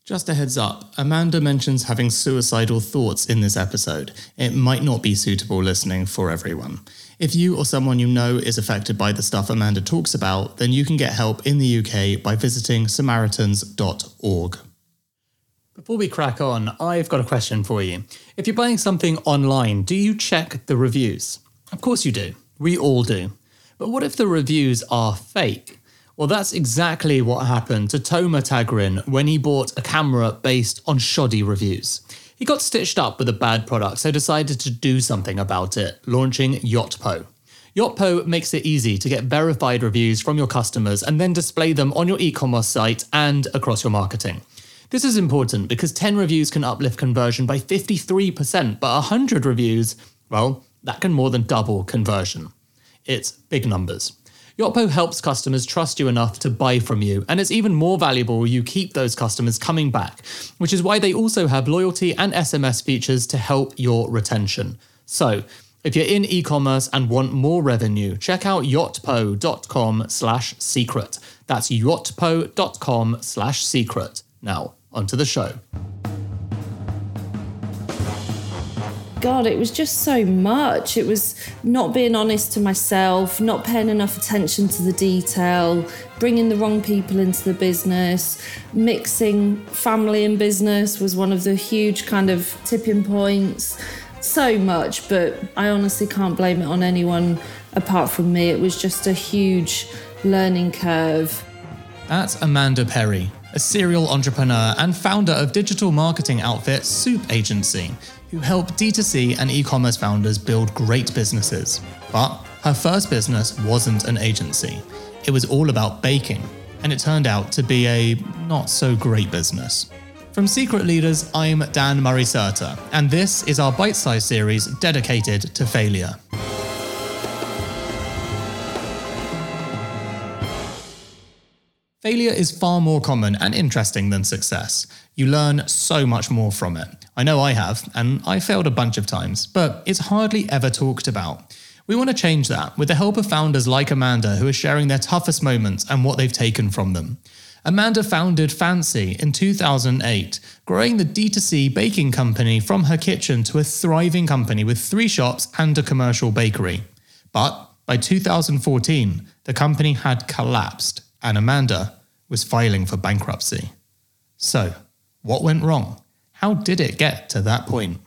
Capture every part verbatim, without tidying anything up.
Just a heads up, Amanda mentions having suicidal thoughts in this episode. It might not be suitable listening for everyone. If you or someone you know is affected by the stuff Amanda talks about, then you can get help in the U K by visiting samaritans dot org. Before we crack on, I've got a question for you. If you're buying something online, do you check the reviews? Of course you do. We all do. But what if the reviews are fake? Well, that's exactly what happened to Toma Tagrin when he bought a camera based on shoddy reviews. He got stitched up with a bad product, so decided to do something about it, launching Yotpo. Yotpo makes it easy to get verified reviews from your customers and then display them on your e-commerce site and across your marketing. This is important because ten reviews can uplift conversion by fifty-three percent, but one hundred reviews, well, that can more than double conversion. It's big numbers. Yotpo helps customers trust you enough to buy from you, and it's even more valuable you keep those customers coming back, which is why they also have loyalty and S M S features to help your retention. So, if you're in e-commerce and want more revenue, check out yotpo dot com slash secret. That's yotpo dot com slash secret. Now, onto the show. God, it was just so much. It was not being honest to myself, not paying enough attention to the detail, bringing the wrong people into the business, mixing family and business was one of the huge kind of tipping points. So much, but I honestly can't blame it on anyone apart from me. It was just a huge learning curve. That's Amanda Perry, a serial entrepreneur and founder of digital marketing outfit Soup Agency, who help D two C and e-commerce founders build great businesses. But her first business wasn't an agency. It was all about baking, and it turned out to be a not so great business. From Secret Leaders, I'm Dan Murray-Serter, and this is our bite-sized series dedicated to failure. Failure is far more common and interesting than success. You learn so much more from it. I know I have, and I failed a bunch of times, but it's hardly ever talked about. We want to change that with the help of founders like Amanda who are sharing their toughest moments and what they've taken from them. Amanda founded Fancy in two thousand eight, growing the D two C baking company from her kitchen to a thriving company with three shops and a commercial bakery. But by two thousand fourteen, the company had collapsed, and Amanda was filing for bankruptcy. So, what went wrong? How did it get to that point?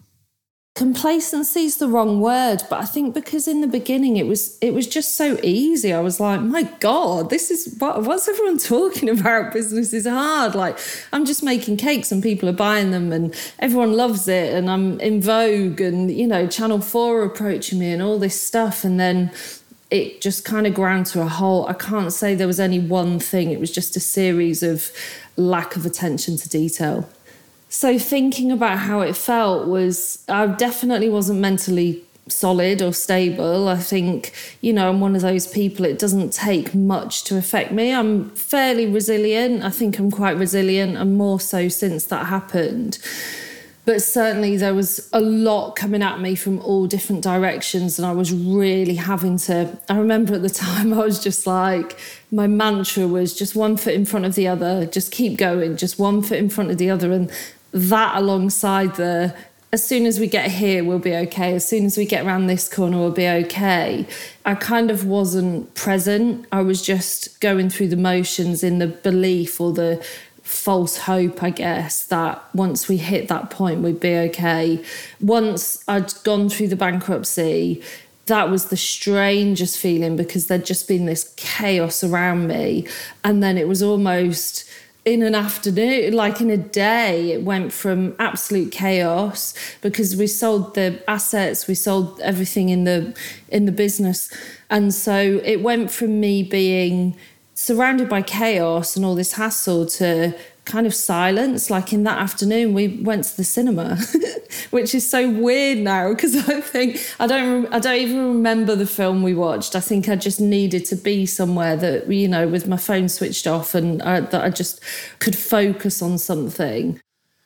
Complacency's the wrong word, but I think because in the beginning it was it was just so easy. I was like, my God, this is what, what's everyone talking about? Business is hard. Like, I'm just making cakes and people are buying them and everyone loves it and I'm in vogue and, you know, Channel four are approaching me and all this stuff. And then it just kind of ground to a halt. I can't say there was any one thing. It was just a series of lack of attention to detail. So thinking about how it felt was, I definitely wasn't mentally solid or stable. I think, you know, I'm one of those people, it doesn't take much to affect me. I'm fairly resilient. I think I'm quite resilient and more so since that happened. But certainly there was a lot coming at me from all different directions and I was really having to, I remember at the time I was just like, my mantra was just one foot in front of the other, just keep going, just one foot in front of the other. And that alongside the, as soon as we get here, we'll be okay. As soon as we get around this corner, we'll be okay. I kind of wasn't present. I was just going through the motions in the belief or the false hope, I guess, that once we hit that point, we'd be okay. Once I'd gone through the bankruptcy, that was the strangest feeling because there'd just been this chaos around me. And then it was almost in an afternoon, like in a day, it went from absolute chaos because we sold the assets, we sold everything in the in the business. And so it went from me being surrounded by chaos and all this hassle to kind of silence. Like in that afternoon, we went to the cinema, which is so weird now because I think I don't I don't even remember the film we watched. I think I just needed to be somewhere that, you know, with my phone switched off and I, that I just could focus on something.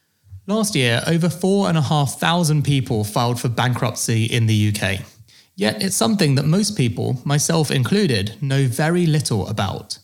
Last year, over four and a half thousand people filed for bankruptcy in the U K. Yet it's something that most people, myself included, know very little about.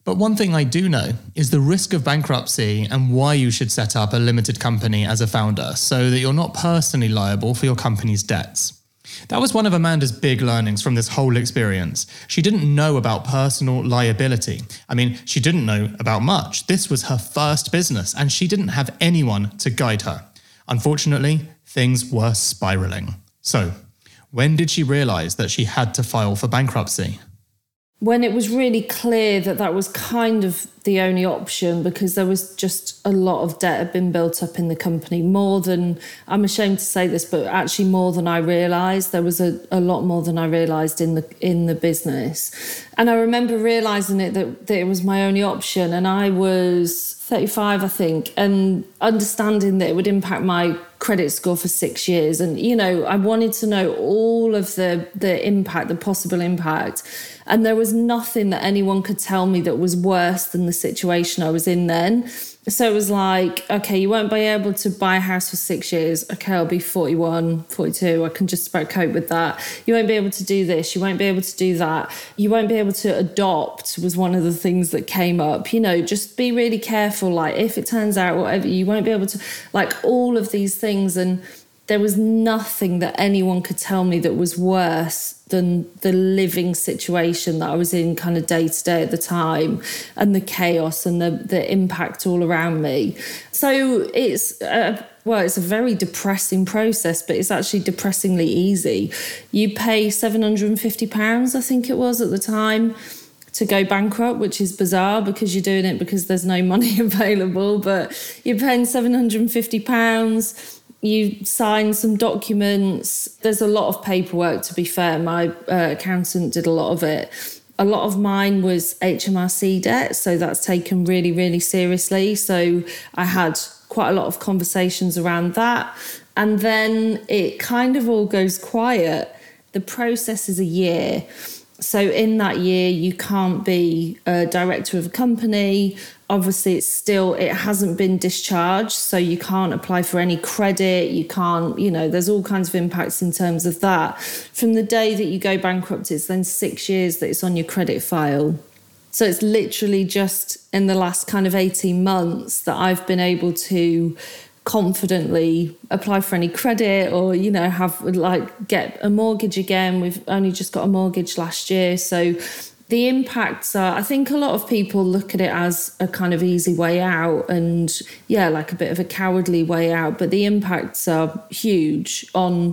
But one thing I do know is the risk of bankruptcy and why you should set up a limited company as a founder so that you're not personally liable for your company's debts. That was one of Amanda's big learnings from this whole experience. She didn't know about personal liability. I mean, she didn't know about much. This was her first business and she didn't have anyone to guide her. Unfortunately, things were spiraling. So, when did she realise that she had to file for bankruptcy? When it was really clear that that was kind of the only option, because there was just a lot of debt had been built up in the company, more than, I'm ashamed to say this, but actually more than I realised. There was a, a lot more than I realised in the in the business. And I remember realising it that, that it was my only option, and I was thirty-five, I think, and understanding that it would impact my credit score for six years. And, you know, I wanted to know all of the, the impact, the possible impact. And there was nothing that anyone could tell me that was worse than the situation I was in then. So it was like, okay, you won't be able to buy a house for six years. Okay, I'll be forty-one, forty-two. I can just about cope with that. You won't be able to do this. You won't be able to do that. You won't be able to adopt was one of the things that came up. You know, just be really careful. Like if it turns out whatever, you won't be able to, like all of these things. And there was nothing that anyone could tell me that was worse than the living situation that I was in kind of day to day at the time, and the chaos and the, the impact all around me. So it's, uh, well, it's a very depressing process, but it's actually depressingly easy. You pay seven hundred fifty pounds, I think it was at the time, to go bankrupt, which is bizarre because you're doing it because there's no money available, but you're paying seven hundred fifty pounds. You sign some documents. There's a lot of paperwork, to be fair. My uh, accountant did a lot of it. A lot of mine was H M R C debt, so that's taken really, really seriously. So I had quite a lot of conversations around that. And then it kind of all goes quiet. The process is a year. So in that year, you can't be a director of a company. Obviously, it's still, it hasn't been discharged, so you can't apply for any credit. You can't, you know, there's all kinds of impacts in terms of that. From the day that you go bankrupt, it's then six years that it's on your credit file. So it's literally just in the last kind of eighteen months that I've been able to confidently apply for any credit or, you know, have like get a mortgage again. We've only just got a mortgage last year. So the impacts are, I think a lot of people look at it as a kind of easy way out and, yeah, like a bit of a cowardly way out. But the impacts are huge on,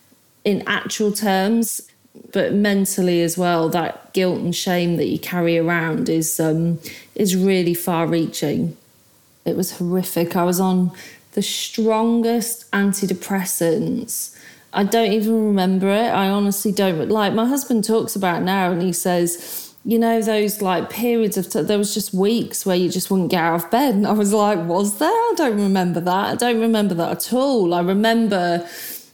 in actual terms, but mentally as well. That guilt and shame that you carry around is um, is really far-reaching. It was horrific. I was on the strongest antidepressants. I don't even remember it. I honestly don't. Like, my husband talks about it now and he says, you know, those like periods of, t- there was just weeks where you just wouldn't get out of bed. And I was like, was there? I don't remember that. I don't remember that at all. I remember,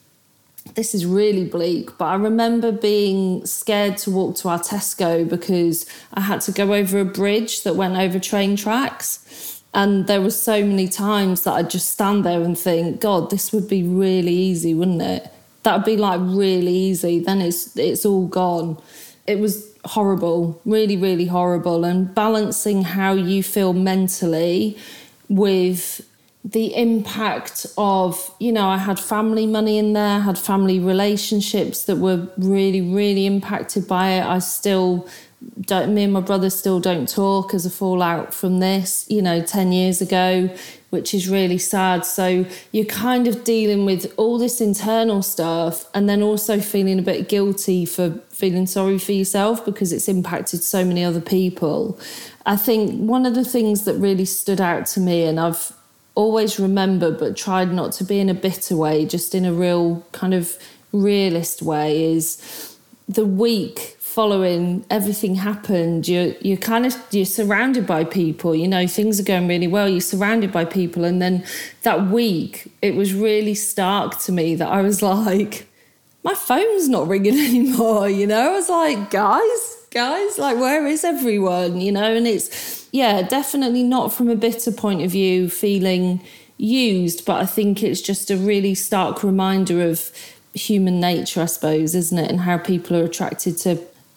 this is really bleak, but I remember being scared to walk to our Tesco because I had to go over a bridge that went over train tracks. And there were so many times that I'd just stand there and think, God, this would be really easy, wouldn't it? That would be like really easy. Then it's it's all gone. It was horrible, really, really horrible. And balancing how you feel mentally with the impact of, you know, I had family money in there, I had family relationships that were really, really impacted by it. I still don't, me and my brother still don't talk as a fallout from this, you know, ten years ago, which is really sad. So you're kind of dealing with all this internal stuff and then also feeling a bit guilty for feeling sorry for yourself because it's impacted so many other people. I think one of the things that really stood out to me, and I've always remembered but tried not to be in a bitter way, just in a real kind of realist way, is the week following everything happened, you're you're kind of you're surrounded by people, you know, things are going really well, you're surrounded by people, and then that week it was really stark to me that I was like, my phone's not ringing anymore, you know. I was like, guys guys like, where is everyone, you know? And it's, yeah, definitely not from a bitter point of view feeling used, but I think it's just a really stark reminder of human nature, I suppose, isn't it, and how people are attracted to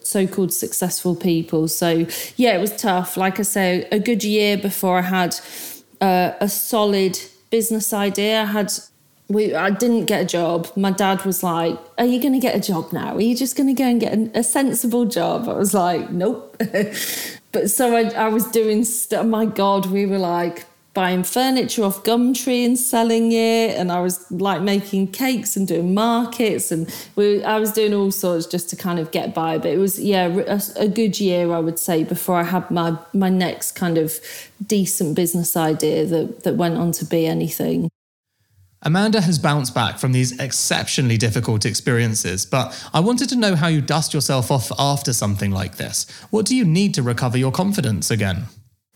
so-called successful people. So yeah, it was tough. Like I say, a good year before I had uh, a solid business idea. I had We, I didn't get a job. My dad was like, are you going to get a job now? Are you just going to go and get a, a sensible job? I was like, nope. But so I, I was doing stuff. My God, we were like buying furniture off Gumtree and selling it. And I was like making cakes and doing markets. And we, I was doing all sorts just to kind of get by. But it was, yeah, a, a good year, I would say, before I had my, my next kind of decent business idea that, that went on to be anything. Amanda has bounced back from these exceptionally difficult experiences, but I wanted to know how you dust yourself off after something like this. What do you need to recover your confidence again?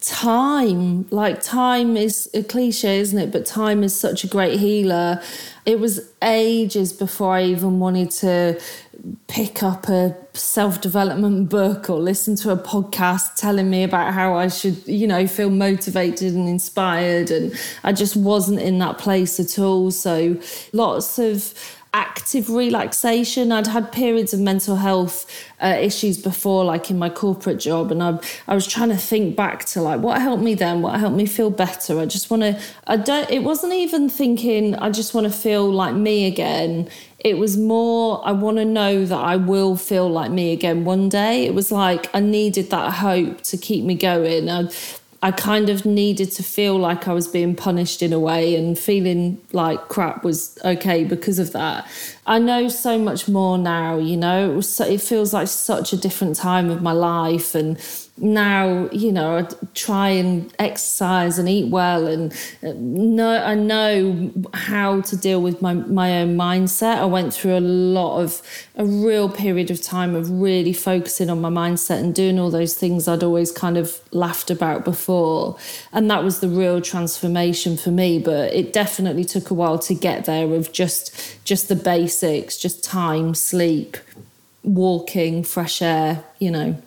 Time. Like, time is a cliche, isn't it? But time is such a great healer. It was ages before I even wanted to pick up a self-development book or listen to a podcast telling me about how I should, you know, feel motivated and inspired. And I just wasn't in that place at all. So lots of active relaxation. I'd had periods of mental health uh, issues before, like in my corporate job, and I I was trying to think back to like what helped me then, what helped me feel better. I just want to, I don't, it wasn't even thinking I just want to feel like me again. It was more, I want to know that I will feel like me again one day. It was like I needed that hope to keep me going. I, I kind of needed to feel like I was being punished in a way, and feeling like crap was okay because of that. I know so much more now, you know, it was so, it feels like such a different time of my life. And now, you know, I try and exercise and eat well, and know, I know how to deal with my, my own mindset. I went through a lot of, a real period of time of really focusing on my mindset and doing all those things I'd always kind of laughed about before. And that was the real transformation for me. But it definitely took a while to get there, of just, just the basics, just time, sleep, walking, fresh air, you know.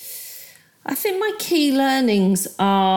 I think my key learnings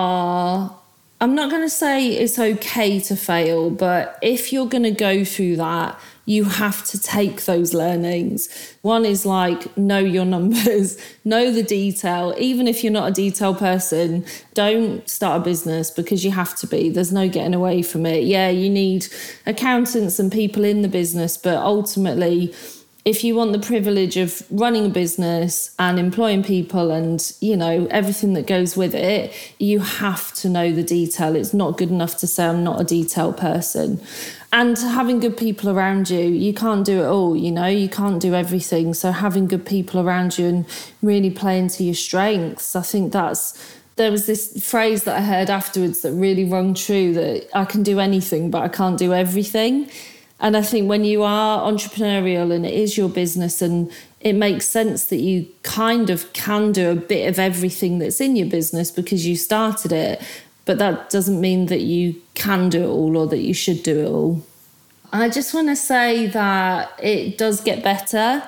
are, I'm not going to say it's okay to fail, but if you're going to go through that, you have to take those learnings. One is like, know your numbers, know the detail. Even if you're not a detail person, don't start a business because you have to be. There's no getting away from it. Yeah, you need accountants and people in the business, but ultimately, if you want the privilege of running a business and employing people and, you know, everything that goes with it, you have to know the detail. It's not good enough to say I'm not a detail person. And having good people around you, you can't do it all, you know, you can't do everything. So having good people around you and really playing to your strengths, I think that's, there was this phrase that I heard afterwards that really rung true, that I can do anything, but I can't do everything. And I think when you are entrepreneurial and it is your business, and it makes sense that you kind of can do a bit of everything that's in your business because you started it, but that doesn't mean that you can do it all or that you should do it all. I just want to say that it does get better,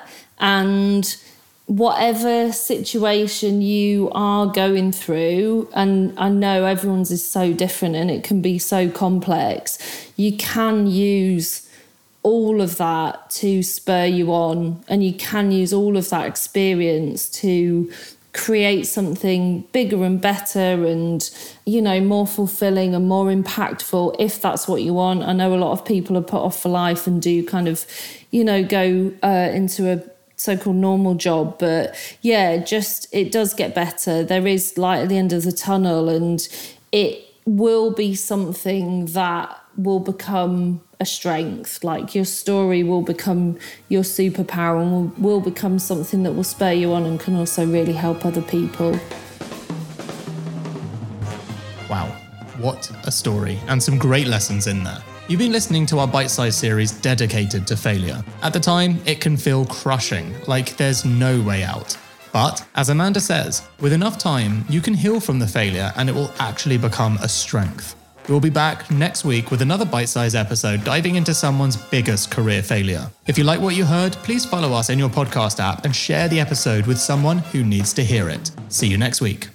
and whatever situation you are going through, and I know everyone's is so different and it can be so complex, you can use all of that to spur you on, and you can use all of that experience to create something bigger and better and, you know, more fulfilling and more impactful, if that's what you want. I know a lot of people are put off for life and do kind of, you know, go uh, into a so-called normal job, but yeah, just it does get better. There is light at the end of the tunnel, and it will be something that will become a strength. Like, your story will become your superpower and will, will become something that will spur you on and can also really help other people. Wow, what a story, and some great lessons in there. You've been listening to our bite-sized series dedicated to failure. At the time, it can feel crushing, like there's no way out. But, as Amanda says, with enough time, you can heal from the failure and it will actually become a strength. We'll be back next week with another bite-sized episode diving into someone's biggest career failure. If you like what you heard, please follow us in your podcast app and share the episode with someone who needs to hear it. See you next week.